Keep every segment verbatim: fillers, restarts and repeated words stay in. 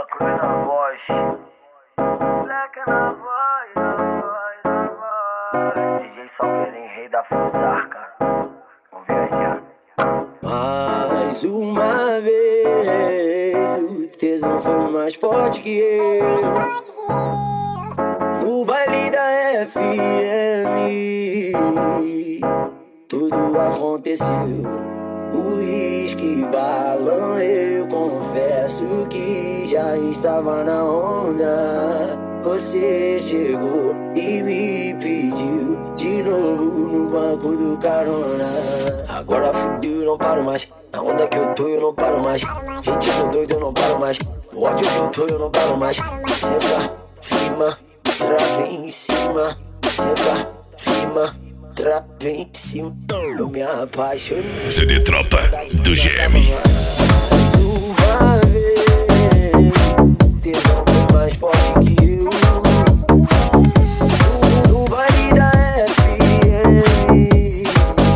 Cruz na voz. Black na voz, na voz, na voz. D J Salgueirinho, rei da Fusarca. Vamos viajar. Mais uma vez, o tesão foi mais forte que eu. No baile da F M, tudo aconteceu. Uísque, balão, eu confesso que já estava na onda. Você chegou e me pediu de novo no banco do carona. Agora fudeu, eu não paro mais. Na onda que eu tô, eu não paro mais. Gente, eu tô doido, eu não paro mais. No ódio que eu tô, eu não paro mais. Senta, firma, trava em cima. Senta, firma, trava em cima. Eu me apaixonei. C D Tropa do G M. Uma vez, tesão foi mais forte que eu. No baile da F M,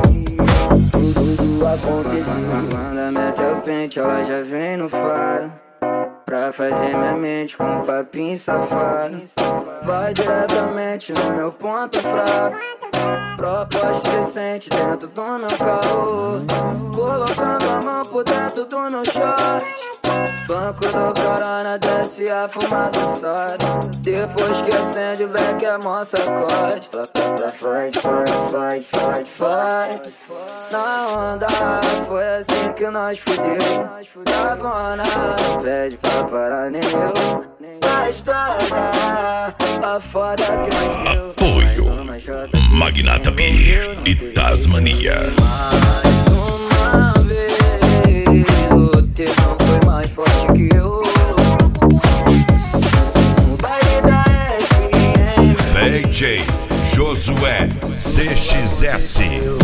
tudo aconteceu. Quando mete o pente, ela já vem no faro pra fazer minha mente com um papinho safado. Vai diretamente no meu ponto fraco. Proposta decente dentro do meu carro, colocando a mão por dentro do meu short. Banco do carona, desce a fumaça sobe. Depois que acende o beck, é mó sacode. Fight, fight, fight, fight, fight. Na onda, foi assim que nós fudeu. Da bona, pede pra parar nem eu. Na estrada, a foda que nós viu. Apoio Magnata Beer e Tasmania. Mais uma vez, o tesão foi mais forte que eu. No baile da F M, D J Josué C X S.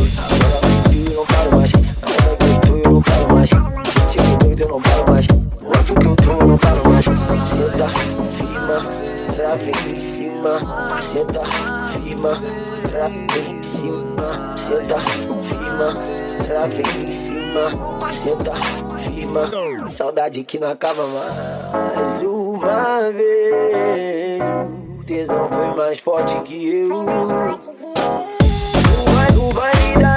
Agora eu não paro mais. Na onda que eu tô, eu não paro mais. Gente, eu doido, eu não paro mais. No ódio que eu tô, eu não paro mais. Senta, firma, trava em cima. Senta, firma, trava em cima. Senta, firma, trava em cima. Senta, firma. Saudade que não acaba mais. Uma vez, o tesão foi mais forte que eu. O baile da